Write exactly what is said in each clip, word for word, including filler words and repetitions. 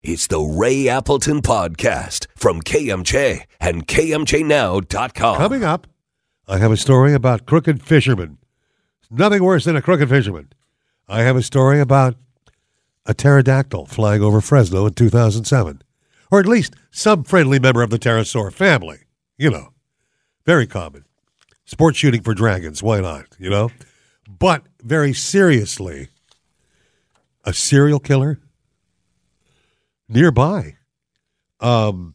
It's the Ray Appleton Podcast from K M J and K M J now dot com. Coming up, I have a story about crooked fishermen. Nothing worse than a crooked fisherman. I have a story about a pterodactyl flying over Fresno in two thousand seven. Or at least some friendly member of the pterosaur family. You know, very common. Sport shooting for dragons, why not, you know? But very seriously, a serial killer nearby. Um,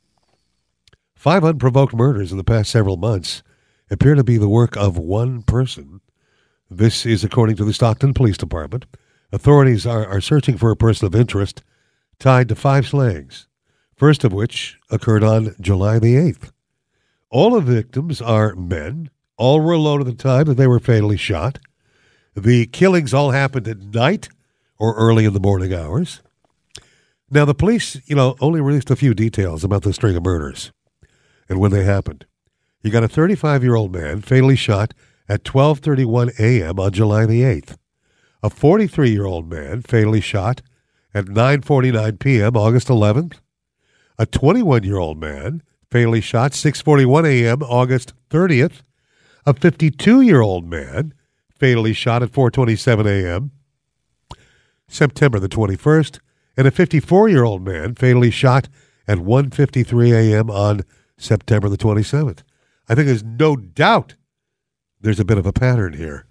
five unprovoked murders in the past several months appear to be the work of one person. This is according to the Stockton Police Department. Authorities are, are searching for a person of interest tied to five slayings, first of which occurred on July the eighth. All of the victims are men. All were alone at the time that they were fatally shot. The killings all happened at night or early in the morning hours. Now, the police, you know, only released a few details about the string of murders and when they happened. You got a thirty-five-year-old man fatally shot at twelve thirty-one a.m. on July the eighth. A forty-three-year-old man fatally shot at nine forty-nine p.m. August eleventh. A twenty-one-year-old man fatally shot six forty-one a.m. August thirtieth. A fifty-two-year-old man fatally shot at four twenty-seven a.m. September the twenty-first. And a fifty-four-year-old man fatally shot at one fifty-three a.m. on September the twenty-seventh. I think there's no doubt there's a bit of a pattern here.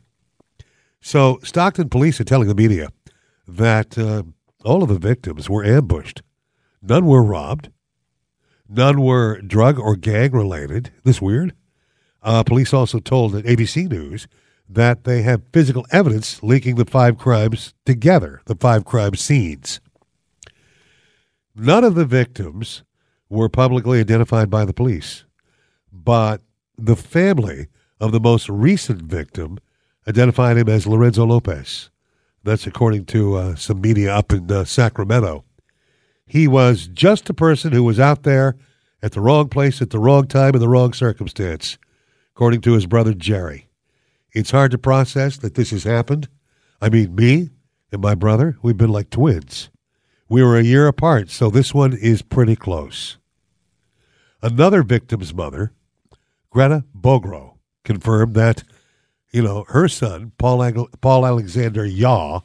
So Stockton police are telling the media that uh, all of the victims were ambushed. None were robbed. None were drug or gang related. This weird? Uh, police also told A B C News that they have physical evidence linking the five crimes together, the five crime scenes. None of the victims were publicly identified by the police, but the family of the most recent victim identified him as Lorenzo Lopez. That's according to uh, some media up in uh, Sacramento. He was just a person who was out there at the wrong place at the wrong time in the wrong circumstance, according to his brother Jerry. It's hard to process that this has happened. I mean, me and my brother, we've been like twins. We were a year apart, so this one is pretty close. Another victim's mother, Greta Bogro, confirmed that, you know, her son, Paul Ag- Paul Alexander Yaw,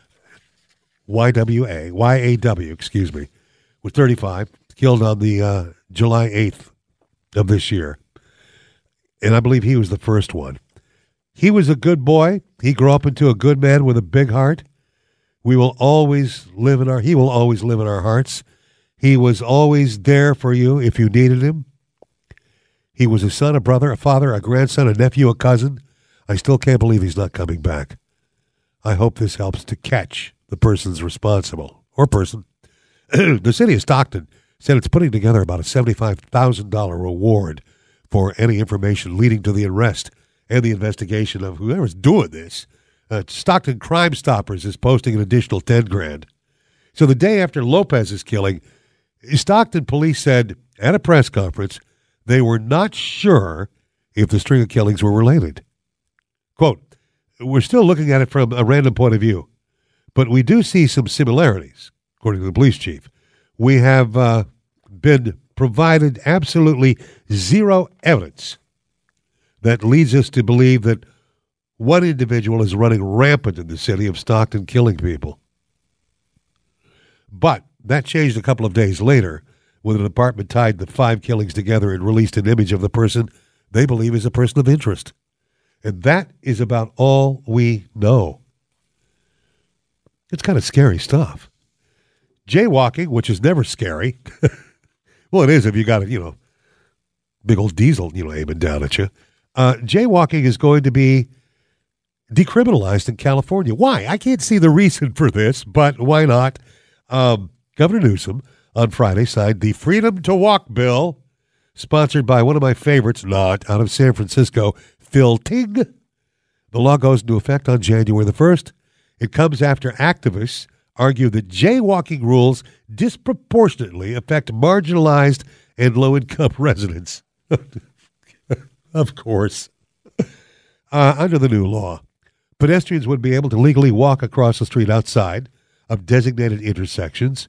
Y W A, Y A W, excuse me, was thirty-five, killed on the uh, July eighth of this year. And I believe he was the first one. He was a good boy. He grew up into a good man with a big heart. We will always live in our, he will always live in our hearts. He was always there for you if you needed him. He was a son, a brother, a father, a grandson, a nephew, a cousin. I still can't believe he's not coming back. I hope this helps to catch the person's responsible, or person. The city of Stockton said it's putting together about a seventy-five thousand dollars reward for any information leading to the arrest and the investigation of whoever's doing this. Uh, Stockton Crime Stoppers is posting an additional ten grand. So the day after Lopez's killing, Stockton police said at a press conference they were not sure if the string of killings were related. Quote, we're still looking at it from a random point of view, but we do see some similarities, according to the police chief. We have uh, been provided absolutely zero evidence that leads us to believe that one individual is running rampant in the city of Stockton, killing people. But that changed a couple of days later when the department tied the five killings together and released an image of the person they believe is a person of interest. And that is about all we know. It's kind of scary stuff. Jaywalking, which is never scary. Well, it is if you got a, you know, big old diesel, you know, aiming down at you. Uh, jaywalking is going to be decriminalized in California. Why? I can't see the reason for this, but why not? Um, Governor Newsom on Friday signed the Freedom to Walk bill, sponsored by one of my favorites, not out of San Francisco, Phil Ting. The law goes into effect on January the first. It comes after activists argue that jaywalking rules disproportionately affect marginalized and low-income residents. Of course. Uh, under the new law, pedestrians would be able to legally walk across the street outside of designated intersections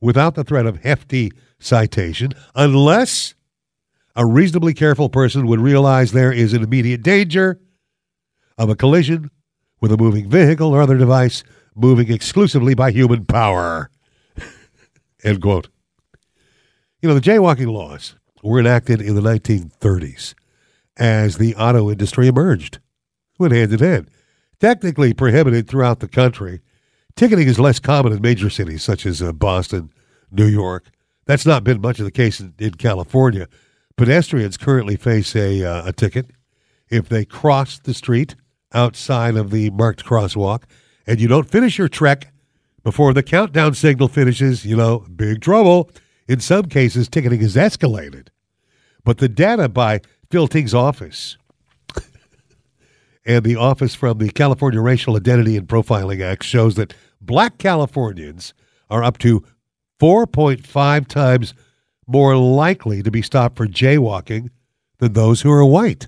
without the threat of hefty citation, unless a reasonably careful person would realize there is an immediate danger of a collision with a moving vehicle or other device moving exclusively by human power. End quote. You know, the jaywalking laws were enacted in the nineteen thirties as the auto industry emerged. Went hand in hand. Technically prohibited throughout the country, ticketing is less common in major cities such as uh, Boston, New York. That's not been much of the case in, in California. Pedestrians currently face a, uh, a ticket if they cross the street outside of the marked crosswalk and you don't finish your trek before the countdown signal finishes, you know, big trouble. In some cases, ticketing is escalated. But the data by Phil Ting's office and the office from the California Racial Identity and Profiling Act shows that black Californians are up to four point five times more likely to be stopped for jaywalking than those who are white.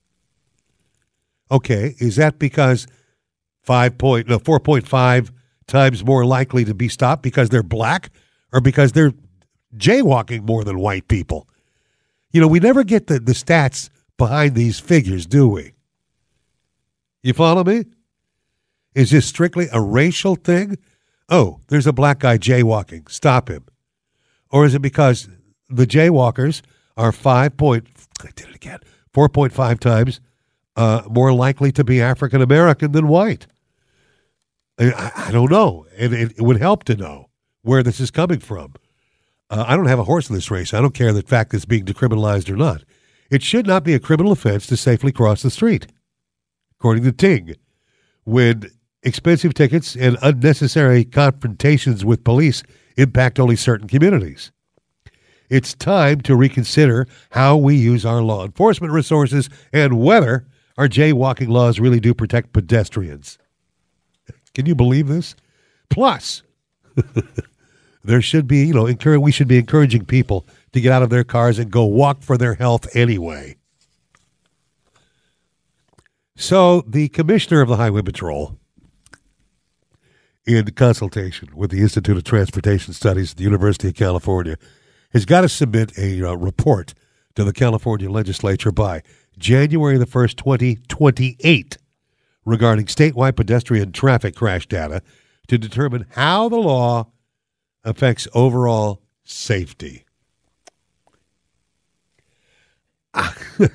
Okay, is that because five point no four point five times more likely to be stopped because they're black or because they're jaywalking more than white people? You know, we never get the, the stats behind these figures, do we? You follow me? Is this strictly a racial thing? Oh, there's a black guy jaywalking. Stop him. Or is it because the jaywalkers are five point, I did it again, four point five times uh, more likely to be African American than white? I, I don't know. And it, it would help to know where this is coming from. Uh, I don't have a horse in this race. I don't care the fact it's being decriminalized or not. It should not be a criminal offense to safely cross the street, according to Ting. When expensive tickets and unnecessary confrontations with police impact only certain communities. It's time to reconsider how we use our law enforcement resources and whether our jaywalking laws really do protect pedestrians. Can you believe this? Plus, there should be, you know, encourage, we should be encouraging people to get out of their cars and go walk for their health anyway. So the commissioner of the Highway Patrol, in consultation with the Institute of Transportation Studies at the University of California, has got to submit a uh, report to the California legislature by January the first, twenty twenty-eight, regarding statewide pedestrian traffic crash data to determine how the law affects overall safety. it,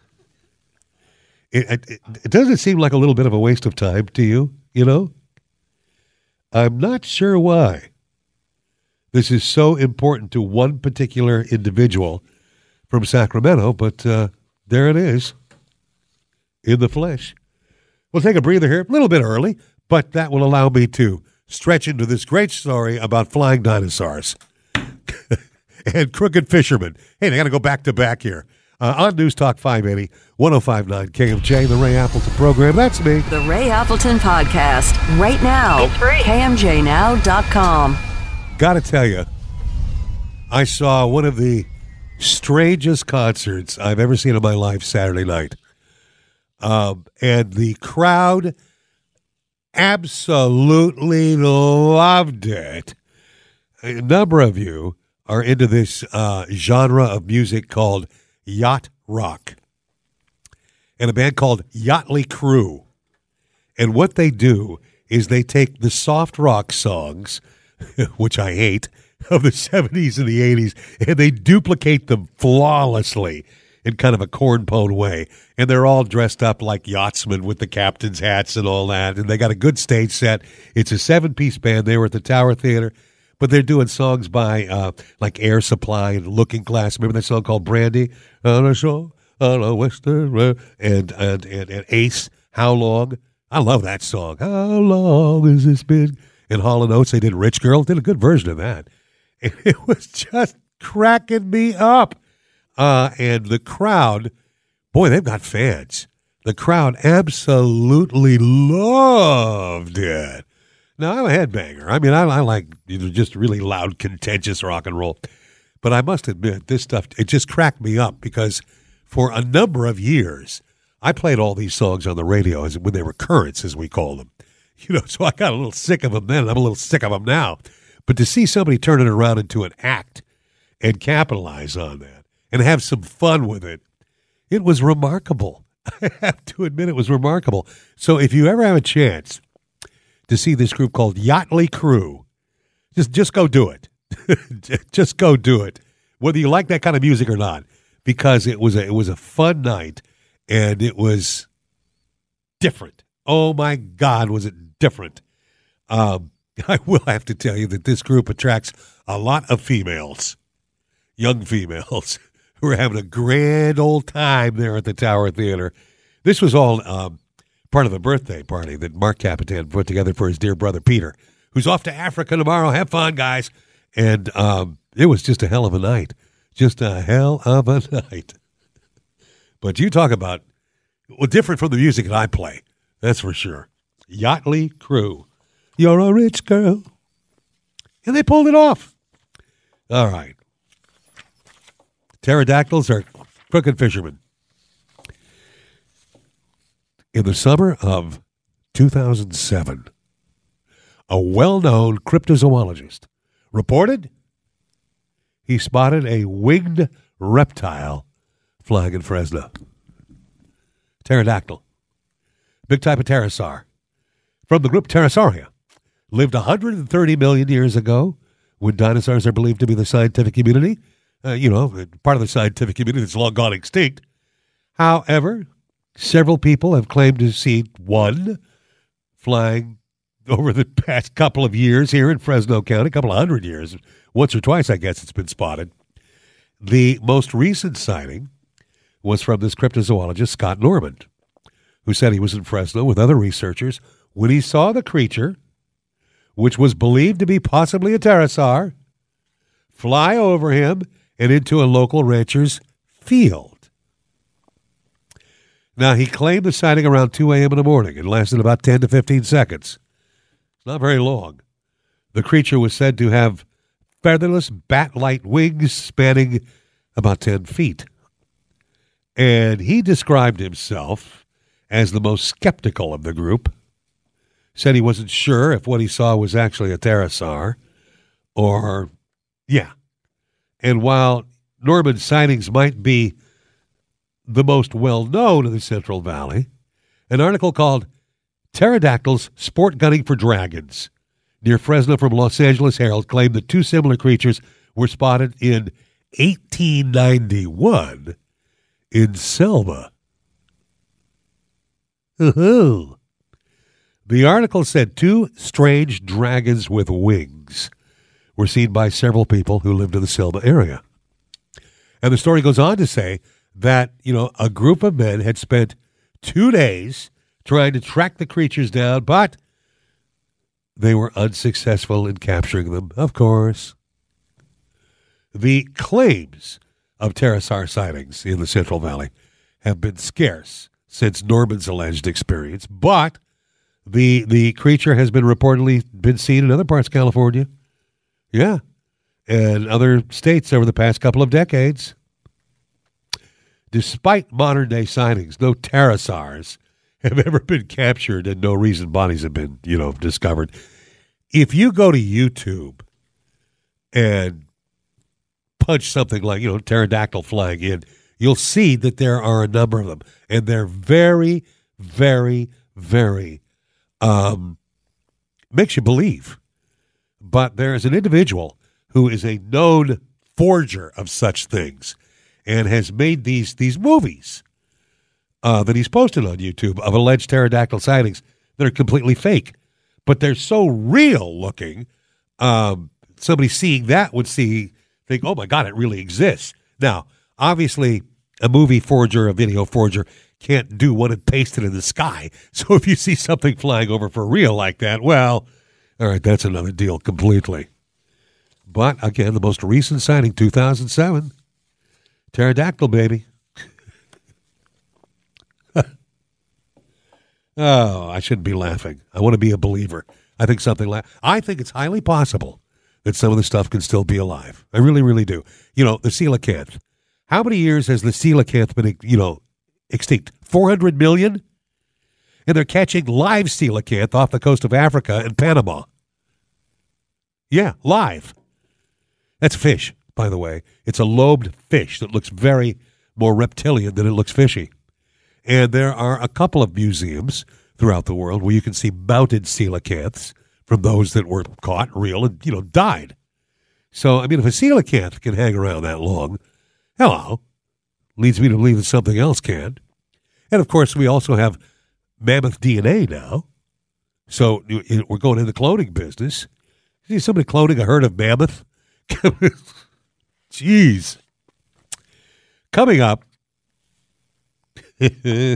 it, it doesn't seem like a little bit of a waste of time to you, you know? I'm not sure why this is so important to one particular individual from Sacramento, but uh, there it is in the flesh. We'll take a breather here, a little bit early, but that will allow me to stretch into this great story about flying dinosaurs and crooked fishermen. Hey, they got to go back to back here. Uh, on News Talk five eighty, ten fifty-nine K M J, the Ray Appleton program. That's me. The Ray Appleton Podcast, right now. It's free. K M J now dot com. Got to tell you, I saw one of the strangest concerts I've ever seen in my life Saturday night. Um, and the crowd absolutely loved it. A number of you are into this uh, genre of music called yacht rock, and a band called Yachtly Crew. And what they do is they take the soft rock songs, which I hate, of the seventies and the eighties, and they duplicate them flawlessly in kind of a cornpone way. And they're all dressed up like yachtsmen with the captain's hats and all that. And they got a good stage set. It's a seven-piece band. They were at the Tower Theater. But they're doing songs by uh, like Air Supply and Looking Glass. Remember that song called Brandy? On a shore, on a western road. And, and, and, and Ace, How Long? I love that song. How long has this been? And Hall and Oates, they did Rich Girl. Did a good version of that. And it was just cracking me up. Uh, and the crowd, boy, they've got fans. The crowd absolutely loved it. Now, I'm a headbanger. I mean, I, I like you know, just really loud, contentious rock and roll. But I must admit, this stuff, it just cracked me up because for a number of years, I played all these songs on the radio as when they were currents, as we call them. You know, so I got a little sick of them then, and I'm a little sick of them now. But to see somebody turn it around into an act and capitalize on that and have some fun with it, it was remarkable. I have to admit it was remarkable. So if you ever have a chance to see this group called Yachtly Crew, just just go do it. Just go do it, whether you like that kind of music or not, because it was a, it was a fun night and it was different. Oh, my God, was it different. Um, I will have to tell you that this group attracts a lot of females, young females, who are having a grand old time there at the Tower Theater. This was all um, part of a birthday party that Mark Capitan put together for his dear brother Peter, who's off to Africa tomorrow. Have fun, guys. And um, it was just a hell of a night. Just a hell of a night. But you talk about, well, different from the music that I play. That's for sure. Yachtly Crew. You're a rich girl. And they pulled it off. All right. Pterodactyls are crooked fishermen. In the summer of two thousand seven, a well-known cryptozoologist reported he spotted a winged reptile flying in Fresno. Pterodactyl. Big type of pterosaur. From the group Pterosauria. Lived one hundred thirty million years ago when dinosaurs are believed to be the scientific community. Uh, you know, part of the scientific community that's long gone extinct. However, several people have claimed to see one flying over the past couple of years here in Fresno County, a couple of hundred years. Once or twice, I guess, it's been spotted. The most recent sighting was from this cryptozoologist, Scott Norman, who said he was in Fresno with other researchers when he saw the creature, which was believed to be possibly a pterosaur, fly over him and into a local rancher's field. Now, he claimed the sighting around two a.m. in the morning. It lasted about ten to fifteen seconds. It's not very long. The creature was said to have featherless bat-like wings spanning about ten feet. And he described himself as the most skeptical of the group. Said he wasn't sure if what he saw was actually a pterosaur or, yeah. And while Norman's sightings might be the most well-known in the Central Valley, an article called Pterodactyls Sport Gunning for Dragons near Fresno from Los Angeles Herald claimed that two similar creatures were spotted in eighteen ninety-one in Selma. Ooh. The article said two strange dragons with wings were seen by several people who lived in the Selma area. And the story goes on to say that, you know, a group of men had spent two days trying to track the creatures down, but they were unsuccessful in capturing them, of course. The claims of pterosaur sightings in the Central Valley have been scarce since Norman's alleged experience, but the the creature has been reportedly been seen in other parts of California, yeah, and other states over the past couple of decades. Despite modern-day sightings, no pterosaurs have ever been captured and no recent bodies have been, you know, discovered. If you go to YouTube and punch something like, you know, pterodactyl flying in, you'll see that there are a number of them, and they're very, very, very, um, makes you believe. But there is an individual who is a known forger of such things and has made these these movies uh, that he's posted on YouTube of alleged pterodactyl sightings that are completely fake. But they're so real looking, um, somebody seeing that would see, think, oh, my God, it really exists. Now, obviously, a movie forger, a video forger, can't do one and paste it in the sky. So if you see something flying over for real like that, well, all right, that's another deal completely. But, again, the most recent sighting, two thousand seven, pterodactyl, baby. Oh, I shouldn't be laughing. I want to be a believer. I think something la- I think it's highly possible that some of the stuff can still be alive. I really, really do. You know, the coelacanth. How many years has the coelacanth been, you know, extinct? four hundred million? And they're catching live coelacanth off the coast of Africa and Panama. Yeah, live. That's fish, by the way. It's a lobed fish that looks very more reptilian than it looks fishy. And there are a couple of museums throughout the world where you can see mounted coelacanths from those that were caught real and, you know, died. So, I mean, if a coelacanth can hang around that long, hello, leads me to believe that something else can. And, of course, we also have mammoth D N A now. So we're going into the cloning business. See somebody cloning a herd of mammoth? Jeez. Coming up, got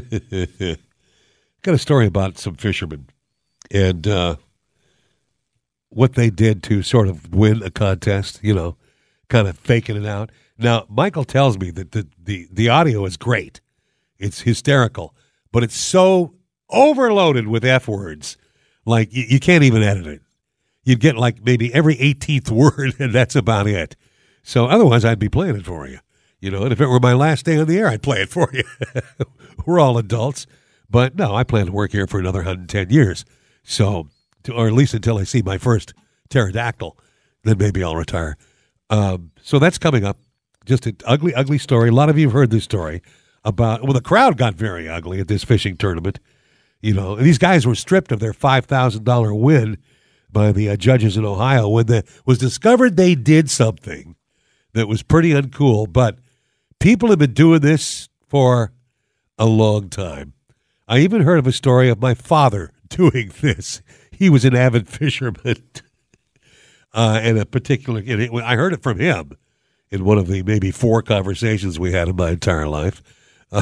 a story about some fishermen and uh, what they did to sort of win a contest, you know, kind of faking it out. Now, Michael tells me that the, the, the audio is great. It's hysterical, but it's so overloaded with F words, like you, you can't even edit it. You'd get like maybe every eighteenth word, and that's about it. So otherwise, I'd be playing it for you. You know, and if it were my last day on the air, I'd play it for you. We're all adults. But no, I plan to work here for another one hundred ten years. So, to, or at least until I see my first pterodactyl. Then maybe I'll retire. Um, so that's coming up. Just an ugly, ugly story. A lot of you have heard this story about, well, the crowd got very ugly at this fishing tournament. You know, and these guys were stripped of their five thousand dollars win by the uh, judges in Ohio when it was discovered they did something that was pretty uncool. But people have been doing this for a long time. I even heard of a story of my father doing this. He was an avid fisherman. uh, and a particular, and it, I heard it from him in one of the maybe four conversations we had in my entire life. Uh,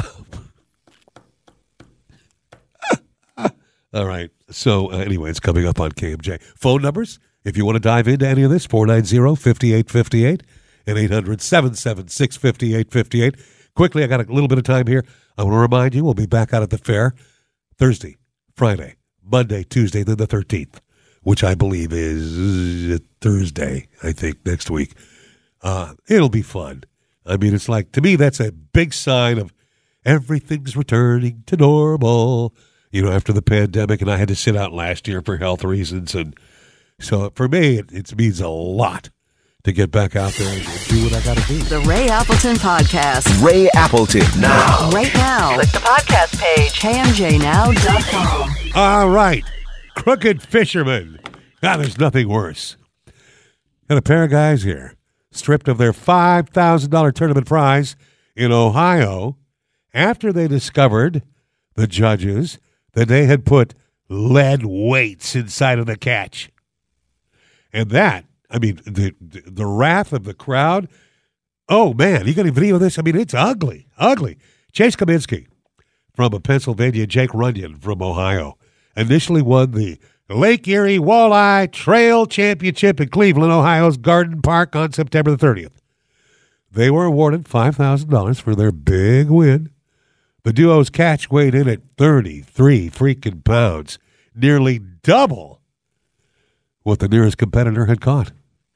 all right. So uh, anyway, it's coming up on K M J. Phone numbers, if you want to dive into any of this, four nine zero, five eight five eight and eight hundred, seven seven six, five eight five eight. Quickly, I got a little bit of time here. I want to remind you, we'll be back out at the fair Thursday, Friday, Monday, Tuesday, then the thirteenth, which I believe is Thursday, I think, next week. Uh, it'll be fun. I mean, it's like, to me, that's a big sign of everything's returning to normal, you know, after the pandemic, and I had to sit out last year for health reasons. And so for me, it, it means a lot to get back out there and do what I got to do. The Ray Appleton Podcast. Ray Appleton now. Right now. Click the podcast page. K M J now dot com. All right. Crooked fishermen. God, there's nothing worse. Got a pair of guys here stripped of their five thousand dollars tournament prize in Ohio after they discovered, the judges, that they had put lead weights inside of the catch. And that, I mean, the the wrath of the crowd. Oh, man, you got any video of this? I mean, it's ugly, ugly. Chase Kaminsky from Pennsylvania, Jake Runyon from Ohio, initially won the Lake Erie Walleye Trail Championship in Cleveland, Ohio's Garden Park on September the thirtieth. They were awarded five thousand dollars for their big win. The duo's catch weighed in at thirty-three freaking pounds, nearly double what the nearest competitor had caught.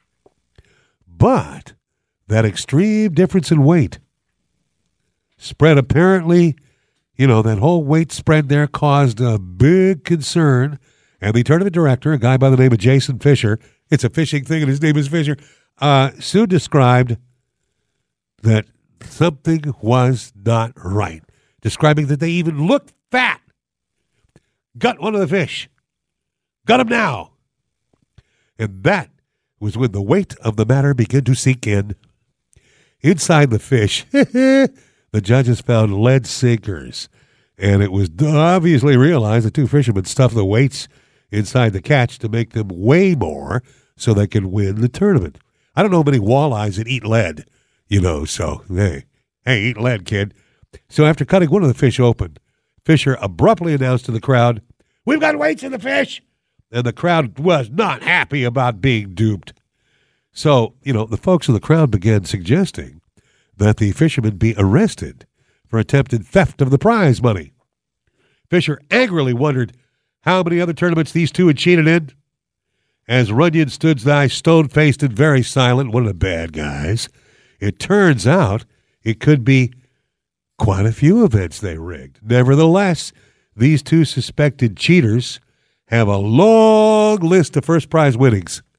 But that extreme difference in weight spread apparently, you know, that whole weight spread there caused a big concern. And the tournament director, a guy by the name of Jason Fisher, it's a fishing thing and his name is Fisher, uh, soon described that something was not right, describing that they even looked fat. Gut one of the fish. Gut him now. And that was when the weight of the matter began to sink in. Inside the fish, the judges found lead sinkers. And it was obviously realized the two fishermen stuffed the weights inside the catch to make them weigh more so they could win the tournament. I don't know many walleyes that eat lead, you know, so, hey, hey, eat lead, kid. So after cutting one of the fish open, Fisher abruptly announced to the crowd, "We've got weights in the fish!" And the crowd was not happy about being duped. So, you know, the folks in the crowd began suggesting that the fishermen be arrested for attempted theft of the prize money. Fisher angrily wondered how many other tournaments these two had cheated in. As Runyon stood by, stone-faced and very silent, one of the bad guys, it turns out it could be quite a few events they rigged. Nevertheless, these two suspected cheaters have a long list of first prize winnings.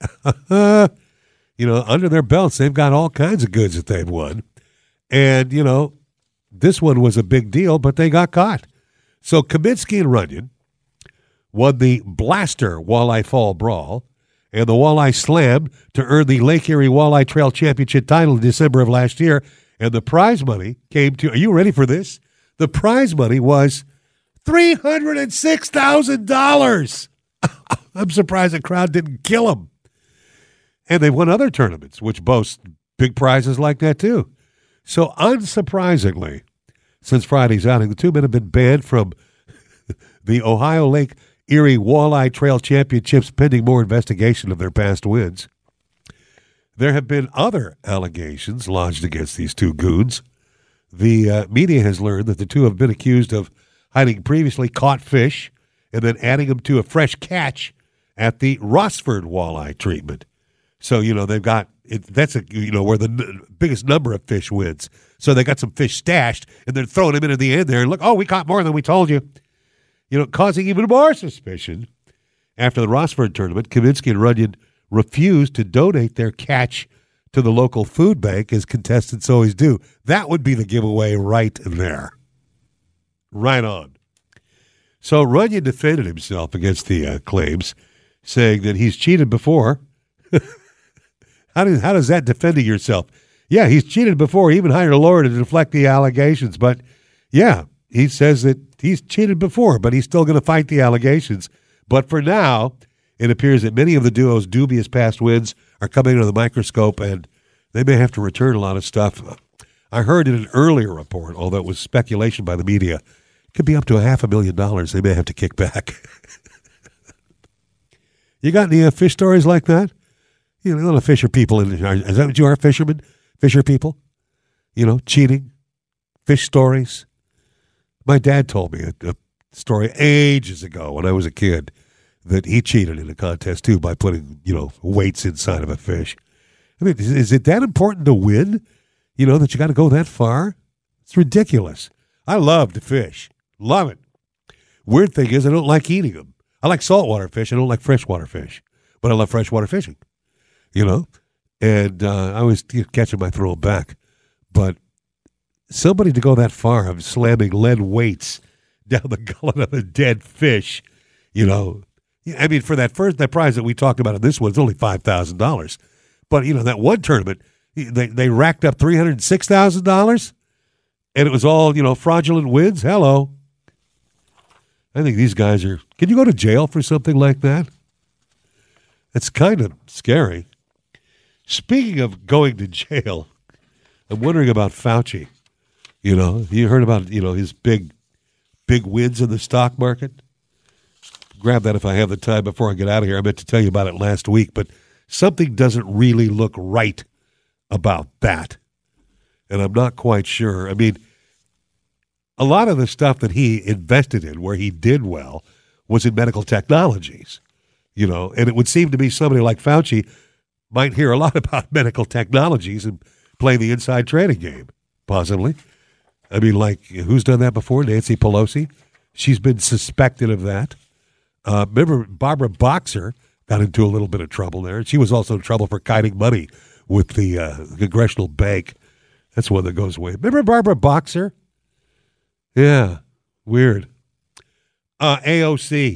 you know, under their belts, they've got all kinds of goods that they've won. And, you know, this one was a big deal, but they got caught. So Kaminsky and Runyon won the Blaster Walleye Fall Brawl and the Walleye Slam to earn the Lake Erie Walleye Trail Championship title in December of last year. And the prize money came to, are you ready for this? The prize money was three hundred six thousand dollars. I'm surprised the crowd didn't kill them. And they've won other tournaments, which boast big prizes like that too. So unsurprisingly, since Friday's outing, the two men have been banned from the Ohio Lake Erie Walleye Trail Championships pending more investigation of their past wins. There have been other allegations lodged against these two goons. The uh, media has learned that the two have been accused of hiding previously caught fish and then adding them to a fresh catch at the Rossford walleye treatment. So, you know, they've got, it, that's, a you know, where the n- biggest number of fish wins. So they got some fish stashed, and they're throwing them in at the end there. And look, oh, we caught more than we told you. You know, causing even more suspicion. After the Rossford tournament, Kaminsky and Runyon refused to donate their catch to the local food bank, as contestants always do. That would be the giveaway right there. Right on. So Runyon defended himself against the uh, claims, saying that he's cheated before. how, does, how does that defending yourself? Yeah, he's cheated before. He even hired a lawyer to deflect the allegations. But, yeah, he says that he's cheated before, but he's still going to fight the allegations. But for now, it appears that many of the duo's dubious past wins are coming under the microscope, and they may have to return a lot of stuff. I heard in an earlier report, although it was speculation by the media, it could be up to a half a million dollars they may have to kick back. You got any uh, fish stories like that? You know, a lot of fisher people. In, is that what you are, fishermen? Fisher people? You know, cheating? Fish stories? My dad told me a, a story ages ago when I was a kid that he cheated in a contest, too, by putting, you know, weights inside of a fish. I mean, is, is it that important to win? You know, that you got to go that far? It's ridiculous. I love to fish. Love it. Weird thing is I don't like eating them. I like saltwater fish. I don't like freshwater fish. But I love freshwater fishing, you know? And uh, I always catch them, I throw them back. But somebody to go that far of slamming lead weights down the gullet of a dead fish, you know, I mean, for that first, that prize that we talked about in this one, it's only five thousand dollars. But, you know, that one tournament, they, they racked up three hundred six thousand dollars, and it was all, you know, fraudulent wins. Hello. I think these guys are, can you go to jail for something like that? It's kind of scary. Speaking of going to jail, I'm wondering about Fauci. You know, you heard about, you know, his big, big wins in the stock market? Grab that if I have the time before I get out of here. I meant to tell you about it last week, but something doesn't really look right about that. And I'm not quite sure. I mean, a lot of the stuff that he invested in where he did well was in medical technologies, you know, and it would seem to me somebody like Fauci might hear a lot about medical technologies and play the inside trading game, possibly. I mean, like, who's done that before? Nancy Pelosi. She's been suspected of that. Uh, remember, Barbara Boxer got into a little bit of trouble there. She was also in trouble for kiting money with the uh, Congressional Bank. That's one that goes away. Remember Barbara Boxer? Yeah, weird. Uh, A O C.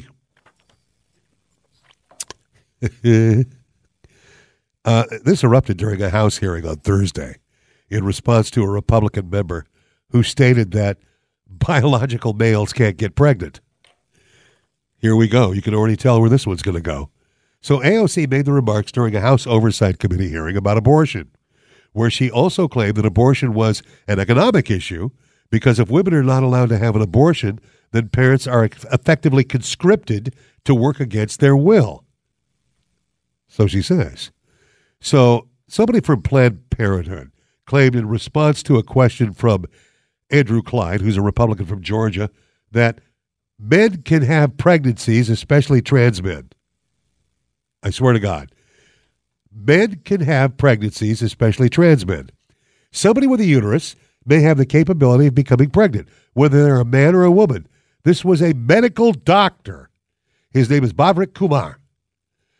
uh, this erupted during a House hearing on Thursday in response to a Republican member who stated that biological males can't get pregnant. Here we go. You can already tell where this one's going to go. So A O C made the remarks during a House Oversight Committee hearing about abortion, where she also claimed that abortion was an economic issue because if women are not allowed to have an abortion, then parents are effectively conscripted to work against their will. So she says. So somebody from Planned Parenthood claimed in response to a question from Andrew Clyde, who's a Republican from Georgia, that men can have pregnancies, especially trans men. I swear to God. Men can have pregnancies, especially trans men. Somebody with a uterus may have the capability of becoming pregnant, whether they're a man or a woman. This was a medical doctor. His name is Bhavik Kumar.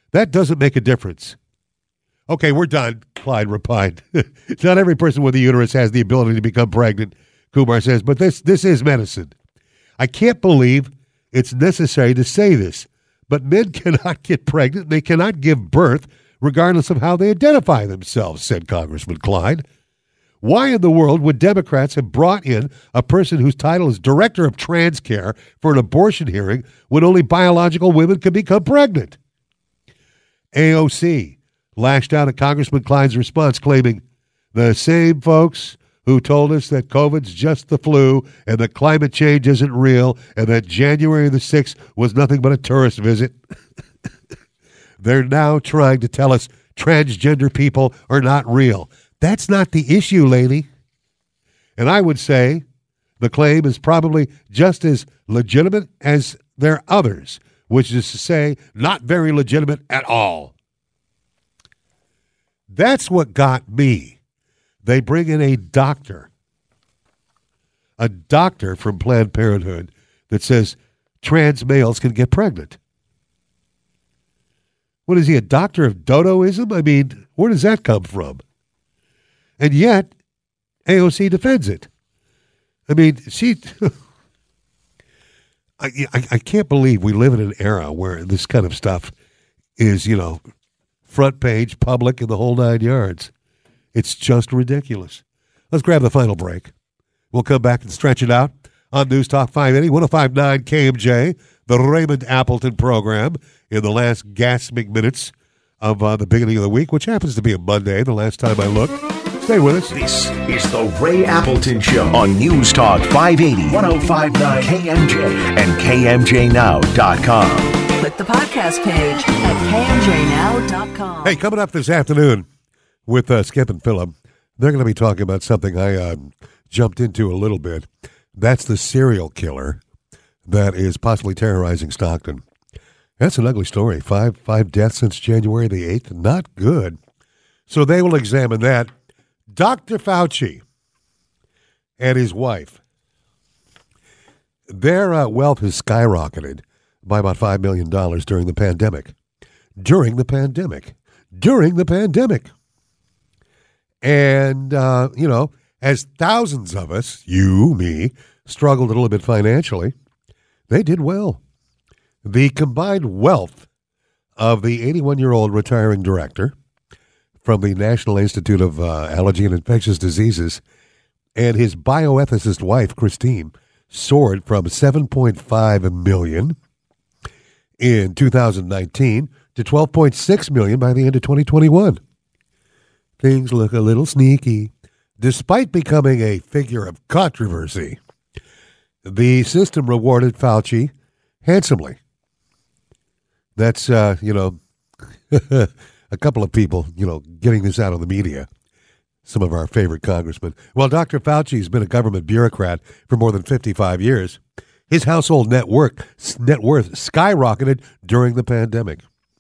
That doesn't make a difference. Okay, we're done, Clyde replied. Not every person with a uterus has the ability to become pregnant, Kumar says, but this this is medicine. I can't believe it's necessary to say this, but men cannot get pregnant. They cannot give birth regardless of how they identify themselves, said Congressman Clyde. Why in the world would Democrats have brought in a person whose title is Director of Trans Care for an abortion hearing when only biological women can become pregnant? A O C lashed out at Congressman Clyde's response, claiming, the same folks who told us that COVID's just the flu and that climate change isn't real and that January the sixth was nothing but a tourist visit. They're now trying to tell us transgender people are not real. That's not the issue, lady. And I would say the claim is probably just as legitimate as their others, which is to say, not very legitimate at all. That's what got me. They bring in a doctor, a doctor from Planned Parenthood that says trans males can get pregnant. What is he, a doctor of dodoism? I mean, where does that come from? And yet, A O C defends it. I mean, she... I, I, I can't believe we live in an era where this kind of stuff is, you know, front page, public, and the whole nine yards. It's just ridiculous. Let's grab the final break. We'll come back and stretch it out on News Talk five eighty, one oh five point nine K M J, the Raymond Appleton program, in the last gasping minutes of uh, the beginning of the week, which happens to be a Monday, the last time I looked. Stay with us. This is the Ray Appleton Show on News Talk five eighty, one oh five point nine K M J and K M J now dot com. Click the podcast page at K M J now dot com. Hey, coming up this afternoon with uh, Skip and Phillip, they're going to be talking about something I uh, jumped into a little bit. That's the serial killer that is possibly terrorizing Stockton. That's an ugly story. Five five deaths since January the eighth. Not good. So they will examine that. Doctor Fauci and his wife, their uh, wealth has skyrocketed by about five million dollars during the pandemic. During the pandemic. During the pandemic. And, uh, you know, as thousands of us, you, me, struggled a little bit financially, they did well. The combined wealth of the eighty-one-year-old retiring director from the National Institute of uh, Allergy and Infectious Diseases and his bioethicist wife, Christine, soared from seven point five million dollars in two thousand nineteen to twelve point six million dollars by the end of twenty twenty-one. Things look a little sneaky. Despite becoming a figure of controversy, the system rewarded Fauci handsomely. That's, uh, you know, a couple of people, you know, getting this out of the media. Some of our favorite congressmen. Well, Doctor Fauci's been a government bureaucrat for more than fifty-five years. His household net worth, net worth skyrocketed during the pandemic.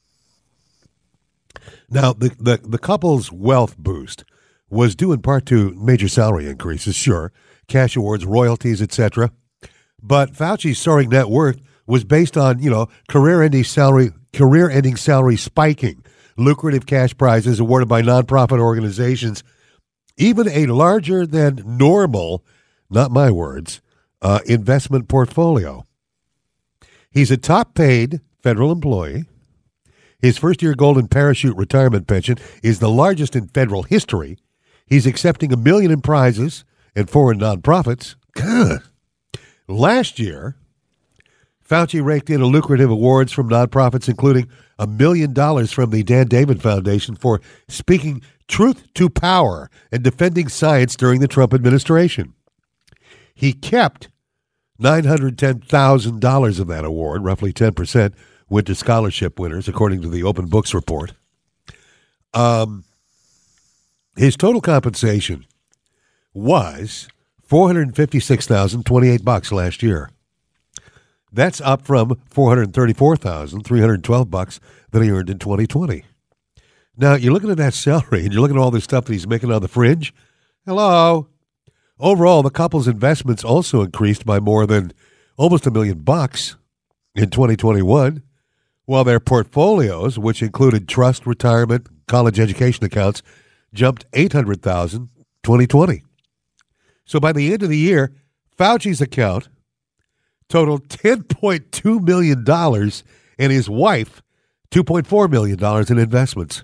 Now, the, the, the couple's wealth boost was due in part to major salary increases, sure, cash awards, royalties, et cetera. But Fauci's soaring net worth was based on, you know, career-ending salary, career-ending salary spiking, lucrative cash prizes awarded by nonprofit organizations, even a larger than normal, not my words, uh, investment portfolio. He's a top-paid federal employee. His first-year golden parachute retirement pension is the largest in federal history. He's accepting a million in prizes and foreign nonprofits. God. Last year, Fauci raked in a lucrative awards from nonprofits, including a million dollars from the Dan David Foundation for speaking truth to power and defending science during the Trump administration. He kept nine hundred ten thousand dollars of that award, roughly ten percent, went to scholarship winners, according to the Open Books report. Um, his total compensation was four hundred fifty-six thousand twenty-eight bucks last year. That's up from four hundred thirty-four thousand three hundred twelve bucks that he earned in twenty twenty. Now, you're looking at that salary, and you're looking at all this stuff that he's making on the fringe. Hello. Overall, the couple's investments also increased by more than almost a million bucks in twenty twenty-one, while their portfolios, which included trust, retirement, college education accounts, jumped eight hundred thousand dollars twenty twenty. So by the end of the year, Fauci's account totaled ten point two million dollars and his wife two point four million dollars in investments.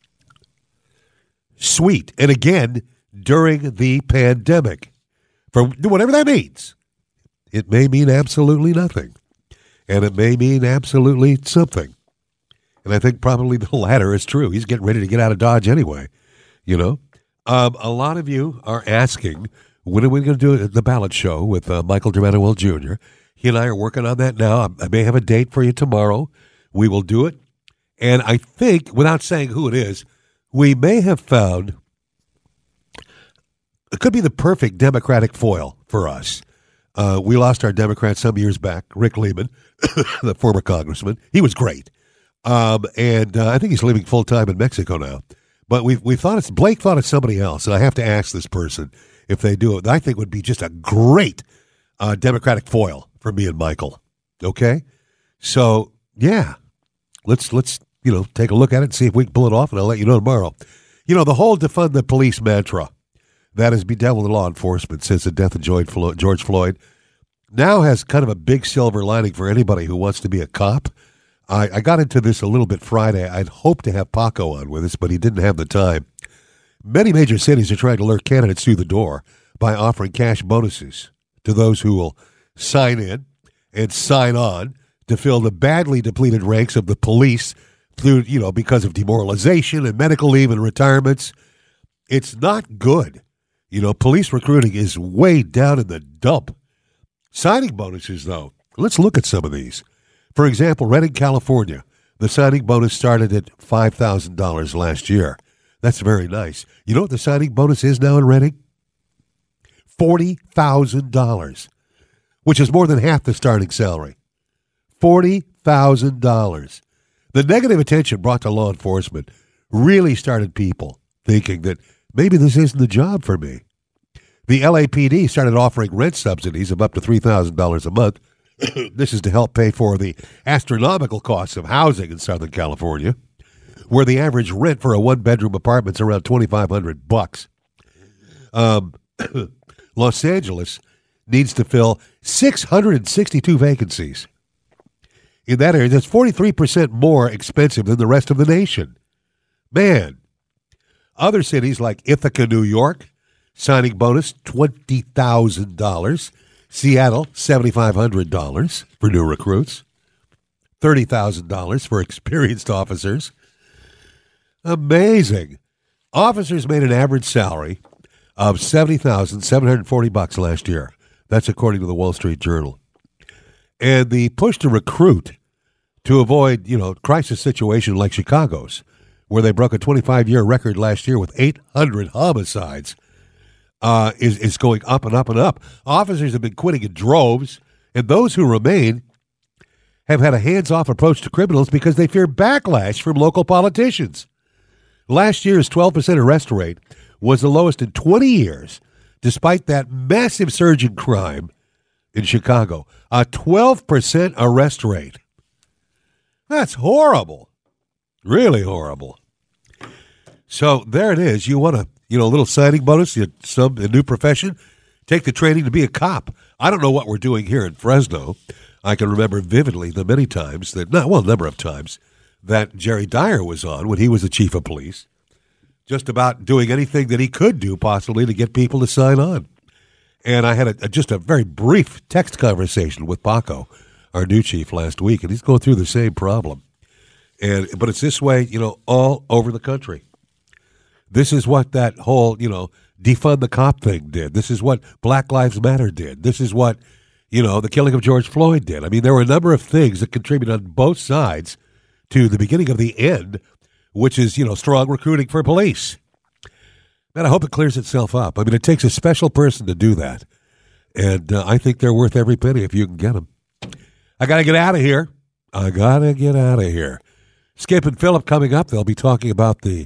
Sweet. And again, during the pandemic. For whatever that means. It may mean absolutely nothing. And it may mean absolutely something. And I think probably the latter is true. He's getting ready to get out of Dodge anyway. You know? Um, a lot of you are asking, when are we going to do the ballot show with uh, Michael Germanowell Junior? He and I are working on that now. I may have a date for you tomorrow. We will do it. And I think, without saying who it is, we may have found it could be the perfect Democratic foil for us. Uh, we lost our Democrat some years back, Rick Lehman, the former congressman. He was great. Um, and uh, I think he's living full-time in Mexico now. But we we thought it's, Blake thought it's somebody else, and I have to ask this person if they do it. I think it would be just a great uh, Democratic foil for me and Michael. Okay? So, yeah, let's, let's you know, take a look at it and see if we can pull it off, and I'll let you know tomorrow. You know, the whole defund the police mantra that has bedeviled law enforcement since the death of George Floyd now has kind of a big silver lining for anybody who wants to be a cop. I, I got into this a little bit Friday. I'd hoped to have Paco on with us, but he didn't have the time. Many major cities are trying to lure candidates through the door by offering cash bonuses to those who will sign in and sign on to fill the badly depleted ranks of the police through, you know, because of demoralization and medical leave and retirements. It's not good. You know, police recruiting is way down in the dump. Signing bonuses, though, let's look at some of these. For example, Redding, California, the signing bonus started at five thousand dollars last year. That's very nice. You know what the signing bonus is now in Redding? forty thousand dollars, which is more than half the starting salary. forty thousand dollars. The negative attention brought to law enforcement really started people thinking that maybe this isn't the job for me. The L A P D started offering rent subsidies of up to three thousand dollars a month. This is to help pay for the astronomical costs of housing in Southern California, where the average rent for a one-bedroom apartment is around twenty-five hundred bucks. Um, Los Angeles needs to fill six hundred sixty-two vacancies. In that area, that's forty-three percent more expensive than the rest of the nation. Man. Other cities like Ithaca, New York, signing bonus twenty thousand dollars. Seattle, seven thousand five hundred dollars for new recruits. thirty thousand dollars for experienced officers. Amazing. Officers made an average salary of seventy thousand seven hundred forty bucks last year. That's according to the Wall Street Journal. And the push to recruit to avoid, you know, crisis situation like Chicago's, where they broke a twenty-five-year record last year with eight hundred homicides, uh, is, is going up and up and up. Officers have been quitting in droves, and those who remain have had a hands-off approach to criminals because they fear backlash from local politicians. Last year's twelve percent arrest rate was the lowest in twenty years, despite that massive surge in crime in Chicago. A twelve percent arrest rate. That's horrible. Really horrible. So there it is. You want a you know a little signing bonus, you some a new profession, take the training to be a cop. I don't know what we're doing here in Fresno. I can remember vividly the many times that, not well, a number of times that Jerry Dyer was on when he was the chief of police, just about doing anything that he could do possibly to get people to sign on. And I had a, a, just a very brief text conversation with Paco, our new chief, last week, and he's going through the same problem. And but it's this way, you know, all over the country. This is what that whole, you know, defund the cop thing did. This is what Black Lives Matter did. This is what, you know, the killing of George Floyd did. I mean, there were a number of things that contributed on both sides to the beginning of the end, which is, you know, strong recruiting for police. Man, I hope it clears itself up. I mean, it takes a special person to do that. And uh, I think they're worth every penny if you can get them. I got to get out of here. I got to get out of here. Skip and Phillip coming up. They'll be talking about the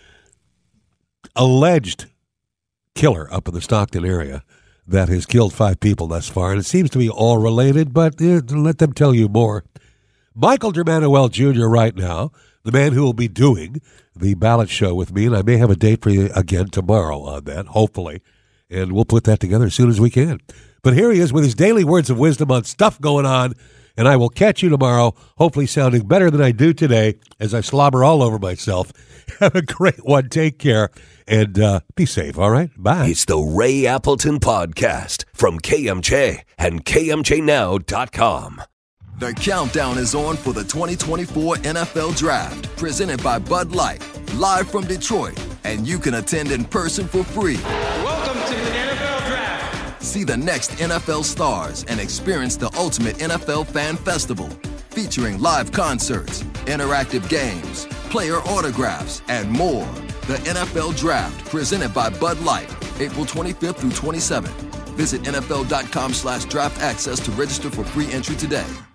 alleged killer up in the Stockton area that has killed five people thus far. And it seems to be all related, but uh, let them tell you more. Michael Germanuel Junior right now, the man who will be doing the ballot show with me, and I may have a date for you again tomorrow on that, hopefully, and we'll put that together as soon as we can. But here he is with his daily words of wisdom on stuff going on, and I will catch you tomorrow, hopefully sounding better than I do today as I slobber all over myself. Have a great one. Take care, and uh, be safe, all right? Bye. It's the Ray Appleton Podcast from K M J and K M J now dot com. The countdown is on for the twenty twenty-four N F L Draft, presented by Bud Light, live from Detroit, and you can attend in person for free. Welcome to the N F L Draft. See the next N F L stars and experience the ultimate N F L fan festival, featuring live concerts, interactive games, player autographs, and more. The N F L Draft, presented by Bud Light, April twenty-fifth through twenty-seventh. Visit N F L dot com slash draft access to register for free entry today.